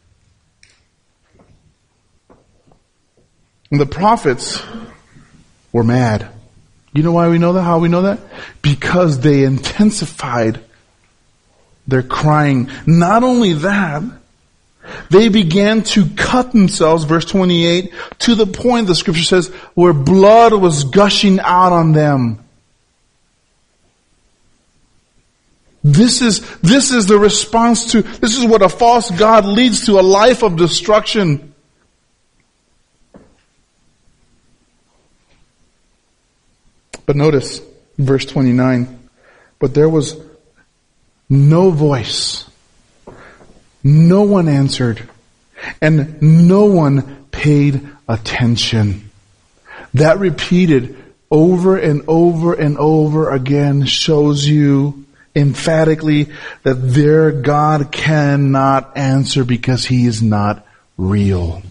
And the prophets were mad. You know why we know that? How we know that? Because they intensified their crying. Not only that, they began to cut themselves, verse 28, to the point, the scripture says, where blood was gushing out on them. This is the response to, this is what a false god leads to, a life of destruction. But notice, verse 29, but there was no voice. No one answered. And no one paid attention. That repeated over and over and over again shows you emphatically that their God cannot answer because he is not real.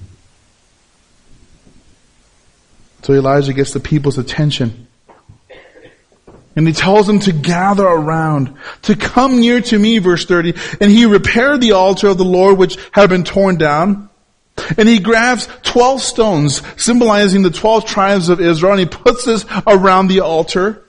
So Elijah gets the people's attention. And he tells them to gather around, to come near to me, verse 30. And he repaired the altar of the Lord which had been torn down. And he grabs 12 stones, symbolizing the 12 tribes of Israel, and he puts this around the altar.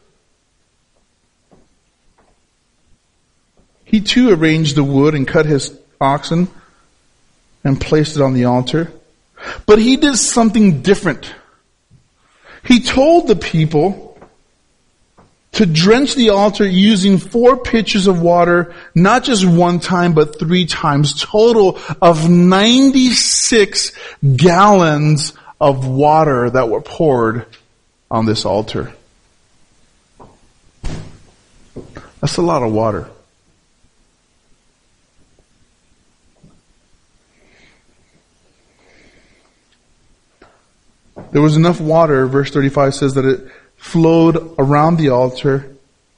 He too arranged the wood and cut his oxen and placed it on the altar. But he did something different. He told the people to drench the altar using 4 pitchers of water, not just one time, but 3 times, total of 96 gallons of water that were poured on this altar. That's a lot of water. There was enough water, verse 35 says, that it flowed around the altar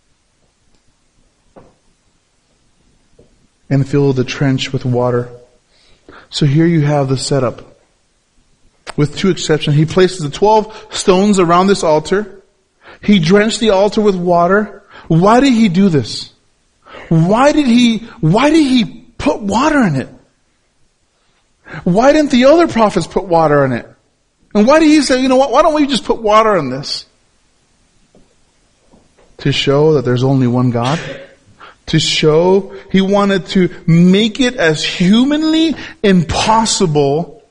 and filled the trench with water. So here you have the setup. With 2 exceptions. He places the 12 stones around this altar. He drenched the altar with water. Why did he do this? Why did he put water in it? Why didn't the other prophets put water in it? And why did he say, you know what, why don't we just put water in this? To show that there's only one God. To show, he wanted to make it as humanly impossible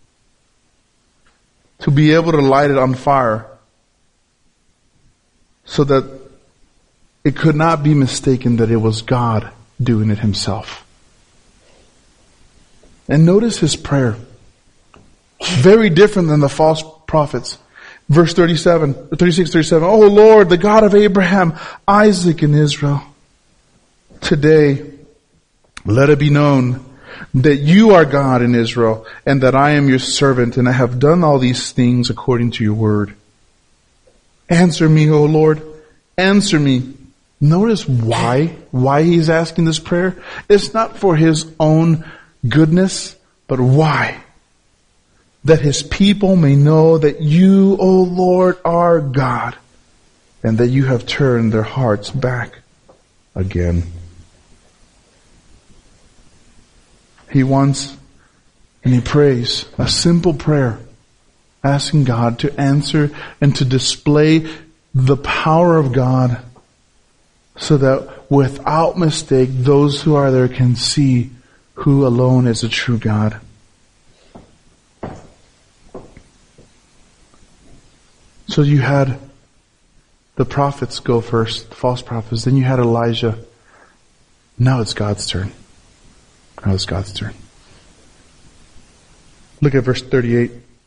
to be able to light it on fire. So that it could not be mistaken that it was God doing it himself. And notice his prayer. Very different than the false prophets. Verse 36-37. Oh Lord, the God of Abraham, Isaac, and Israel. Today, let it be known that you are God in Israel, and that I am your servant, and I have done all these things according to your word. Answer me, O Lord. Answer me. Notice why he's asking this prayer. It's not for his own goodness, but why? That his people may know that you, O Lord, are God, and that you have turned their hearts back again. He wants, and he prays, a simple prayer, asking God to answer and to display the power of God, so that without mistake, those who are there can see who alone is a true God. So you had the prophets go first, the false prophets. Then you had Elijah. Now it's God's turn. Now it's God's turn. Look at verse 38.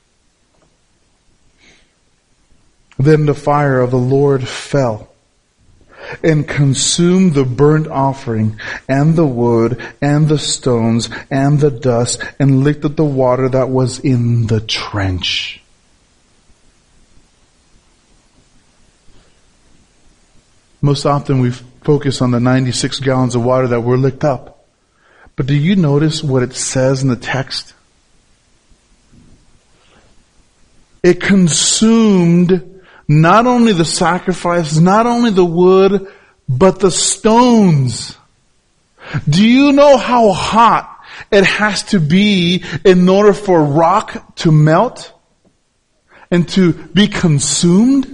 Then the fire of the Lord fell and consumed the burnt offering and the wood and the stones and the dust and licked up the water that was in the trench. Most often we focus on the 96 gallons of water that were licked up. But do you notice what it says in the text? It consumed not only the sacrifice, not only the wood, but the stones. Do you know how hot it has to be in order for rock to melt and to be consumed?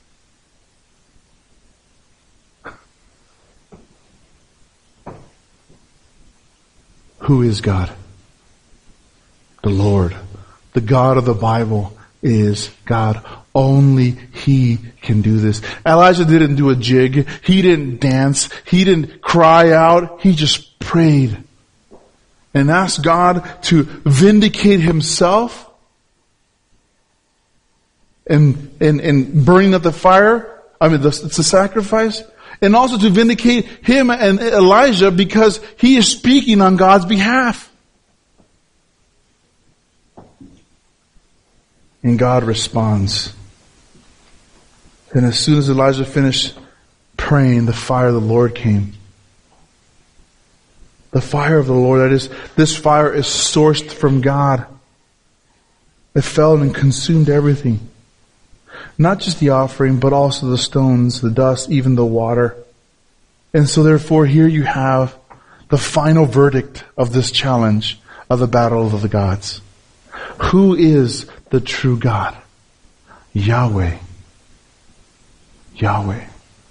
Who is God? The Lord. The God of the Bible is God. Only He can do this. Elijah didn't do a jig. He didn't dance. He didn't cry out. He just prayed and asked God to vindicate Himself and burning up the fire. It's a sacrifice. And also to vindicate him and Elijah because he is speaking on God's behalf. And God responds. And as soon as Elijah finished praying, the fire of the Lord came. The fire of the Lord, that is, this fire is sourced from God. It fell and consumed everything. Not just the offering, but also the stones, the dust, even the water. And so therefore here you have the final verdict of this challenge of the battle of the gods. Who is the true God? Yahweh. Yahweh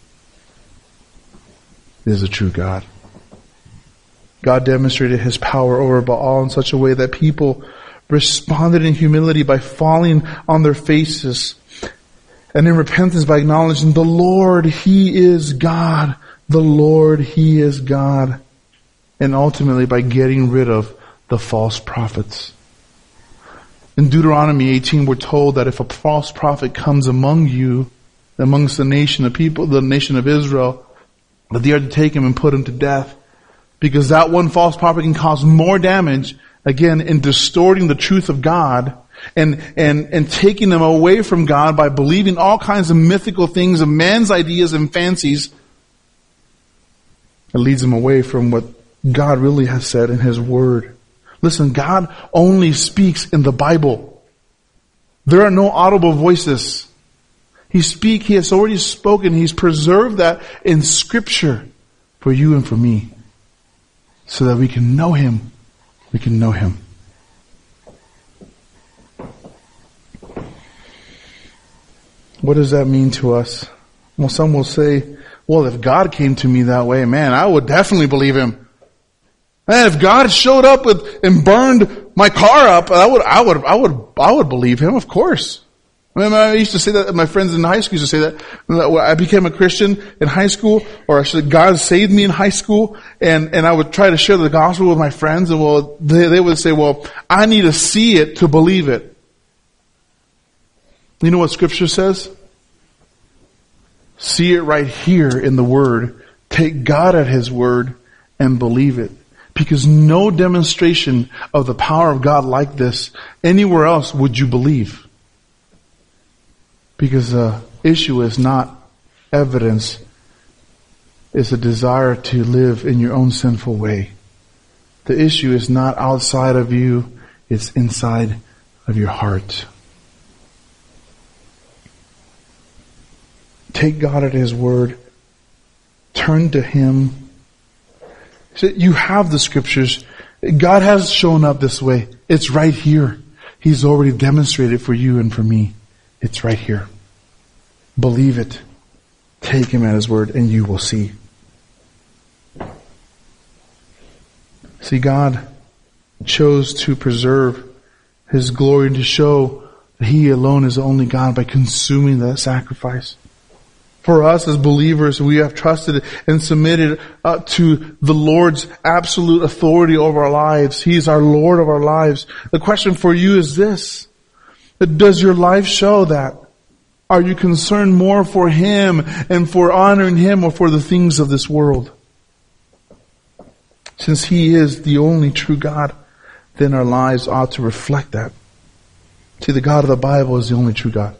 is the true God. God demonstrated His power over Baal in such a way that people responded in humility by falling on their faces, and in repentance by acknowledging the Lord, He is God. The Lord, He is God. And ultimately by getting rid of the false prophets. In Deuteronomy 18 we're told that if a false prophet comes among you, amongst the nation of people, the nation of Israel, that they are to take him and put him to death. Because that one false prophet can cause more damage, again, in distorting the truth of God and taking them away from God by believing all kinds of mythical things of man's ideas and fancies. It leads them away from what God really has said in His Word. Listen, God only speaks in the Bible. There are no audible voices. He has already spoken. He's preserved that in Scripture for you and for me, so that we can know Him. We can know Him. What does that mean to us? Well, some will say, well, if God came to me that way, man, I would definitely believe Him. And if God showed up and burned my car up, I would believe Him, of course. I used to say that, my friends in high school used to say that. When I became a Christian in high school, or God saved me in high school, and I would try to share the gospel with my friends, and they would say, I need to see it to believe it. You know what Scripture says? See it right here in the Word. Take God at His Word and believe it. Because no demonstration of the power of God like this, anywhere else would you believe. Because the issue is not evidence. It's a desire to live in your own sinful way. The issue is not outside of you. It's inside of your heart. Take God at His Word. Turn to Him. You have the Scriptures. God has shown up this way. It's right here. He's already demonstrated for you and for me. It's right here. Believe it. Take Him at His Word and you will see. See, God chose to preserve His glory and to show that He alone is the only God by consuming that sacrifice. For us as believers, we have trusted and submitted to the Lord's absolute authority over our lives. He is our Lord of our lives. The question for you is this: does your life show that? Are you concerned more for Him and for honoring Him, or for the things of this world? Since He is the only true God, then our lives ought to reflect that. See, the God of the Bible is the only true God.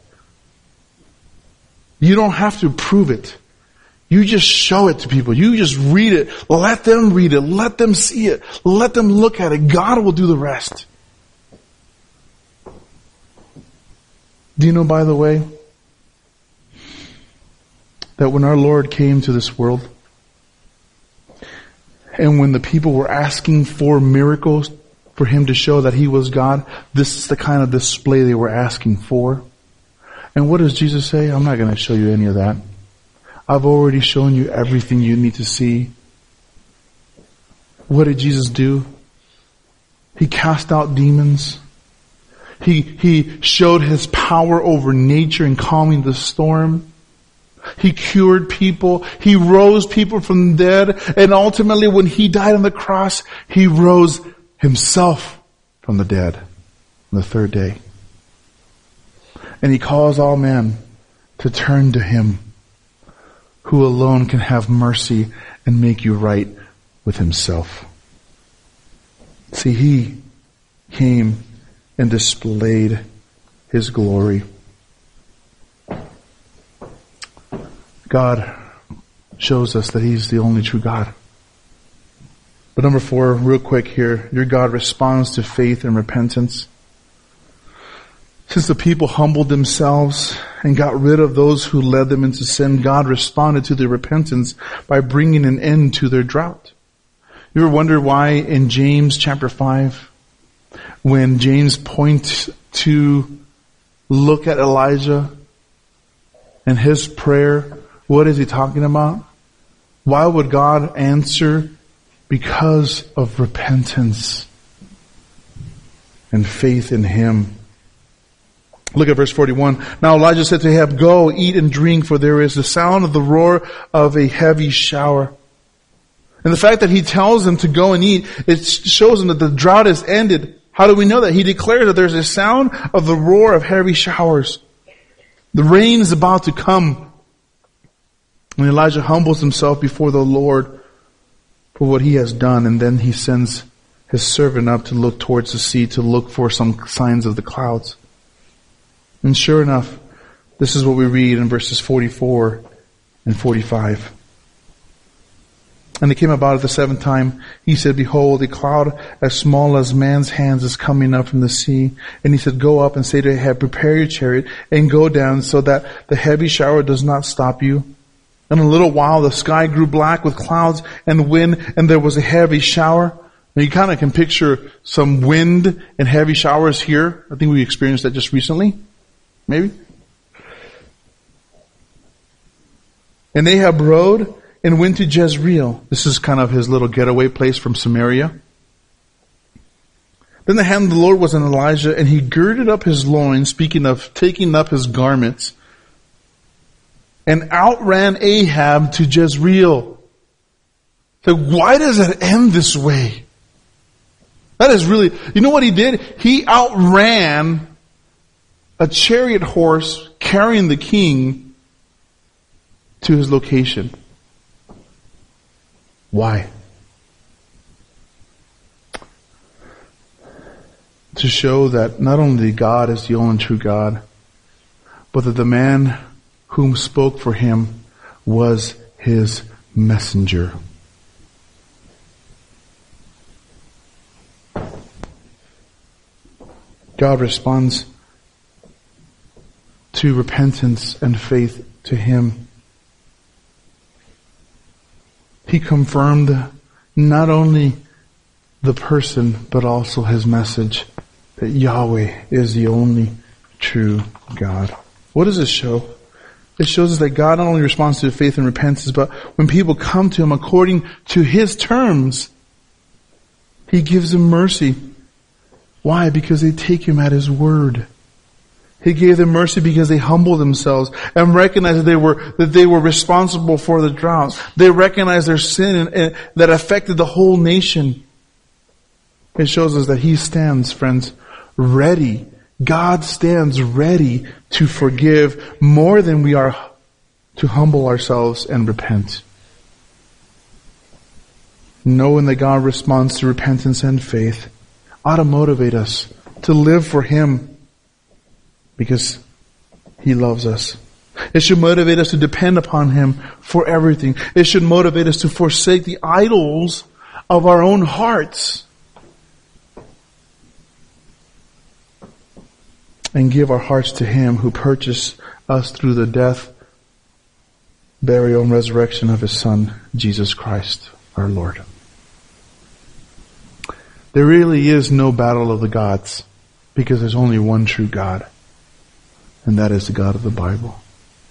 You don't have to prove it. You just show it to people. You just read it. Let them read it. Let them see it. Let them look at it. God will do the rest. Do you know, by the way, that when our Lord came to this world, and when the people were asking for miracles for Him to show that He was God, this is the kind of display they were asking for. And what does Jesus say? I'm not going to show you any of that. I've already shown you everything you need to see. What did Jesus do? He cast out demons. He showed His power over nature in calming the storm. He cured people. He rose people from the dead. And ultimately, when He died on the cross, He rose Himself from the dead on the third day. And He calls all men to turn to Him, who alone can have mercy and make you right with Himself. See, He came and displayed His glory. God shows us that He's the only true God. But number 4, real quick here, your God responds to faith and repentance. Since the people humbled themselves and got rid of those who led them into sin, God responded to their repentance by bringing an end to their drought. You ever wonder why in James chapter 5, when James points to look at Elijah and his prayer, what is he talking about? Why would God answer? Because of repentance and faith in Him. Look at verse 41. Now Elijah said to Ahab, "Go, eat and drink, for there is the sound of the roar of a heavy shower." And the fact that he tells them to go and eat, it shows them that the drought is ended. How do we know that? He declares that there's a sound of the roar of heavy showers. The rain is about to come. And Elijah humbles himself before the Lord for what he has done, and then he sends his servant up to look towards the sea to look for some signs of the clouds. And sure enough, this is what we read in verses 44 and 45. And it came about at the 7th time, he said, "Behold, a cloud as small as man's hands is coming up from the sea." And he said, "Go up and say to Ahab, prepare your chariot and go down so that the heavy shower does not stop you." In a little while, the sky grew black with clouds and wind, and there was a heavy shower. Now you kind of can picture some wind and heavy showers here. I think we experienced that just recently. Maybe. And Ahab rode and went to Jezreel. This is kind of his little getaway place from Samaria. Then the hand of the Lord was on Elijah, and he girded up his loins, speaking of taking up his garments, and outran Ahab to Jezreel. So why does it end this way? That is really, you know what he did? He outran a chariot horse carrying the king to his location. Why? To show that not only God is the only true God, but that the man whom spoke for him was his messenger. God responds to repentance and faith to him. He confirmed not only the person, but also his message that Yahweh is the only true God. What does this show? It shows us that God not only responds to faith and repentance, but when people come to him according to his terms, he gives them mercy. Why? Because they take him at his word. He gave them mercy because they humbled themselves and recognized that they were responsible for the droughts. They recognized their sin and that affected the whole nation. It shows us that he stands, friends, ready. God stands ready to forgive more than we are to humble ourselves and repent. Knowing that God responds to repentance and faith ought to motivate us to live for him because he loves us. It should motivate us to depend upon him for everything. It should motivate us to forsake the idols of our own hearts and give our hearts to him who purchased us through the death, burial, and resurrection of his Son, Jesus Christ, our Lord. There really is no battle of the gods because there's only one true God, and that is the God of the Bible.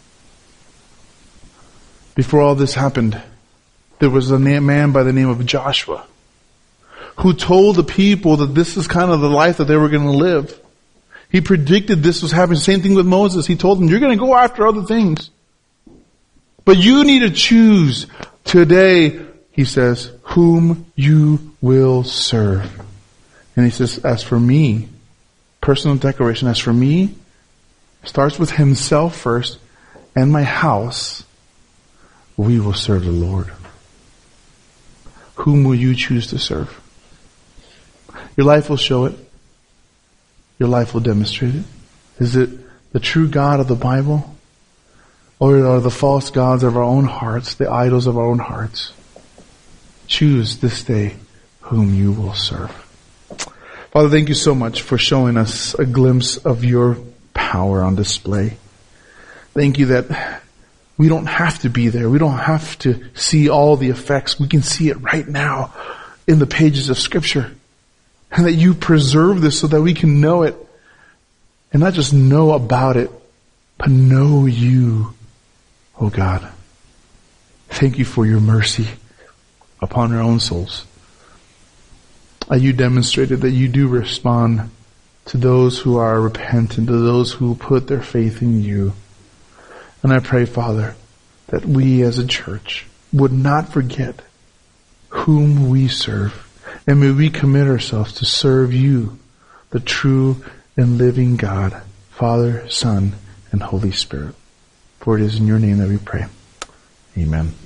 Before all this happened, there was a man by the name of Joshua who told the people that this is kind of the life that they were going to live. He predicted this was happening. Same thing with Moses. He told them, you're going to go after other things. But you need to choose today, he says, whom you will serve. And he says, as for me, personal declaration, as for me, starts with himself first, and my house, we will serve the Lord. Whom will you choose to serve? Your life will show it. Your life will demonstrate it. Is it the true God of the Bible? Or are the false gods of our own hearts, the idols of our own hearts? Choose this day whom you will serve. Father, thank you so much for showing us a glimpse of your power on display. Thank you that we don't have to be there. We don't have to see all the effects. We can see it right now in the pages of Scripture. And that you preserve this so that we can know it. And not just know about it, but know you, oh God. Thank you for your mercy upon our own souls. You demonstrated that you do respond to those who are repentant, to those who put their faith in you. And I pray, Father, that we as a church would not forget whom we serve. And may we commit ourselves to serve you, the true and living God, Father, Son, and Holy Spirit. For it is in your name that we pray. Amen.